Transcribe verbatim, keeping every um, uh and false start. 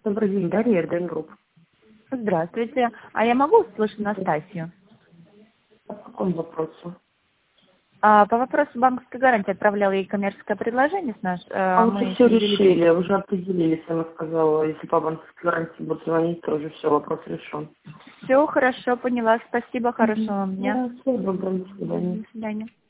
Добрый день, Дарья, РДН Групп. Здравствуйте. А я могу услышать Настасью? По какому вопросу? А, по вопросу банковской гарантии отправляла ей коммерческое предложение с наш. А э, уже мы все перевели. решили, уже определились, она сказала, если по банковской гарантии будут звонить, то уже все, вопрос решен. Все хорошо, поняла. Спасибо, хорошего вам дня. Да, всего доброго, до свидания. До свидания.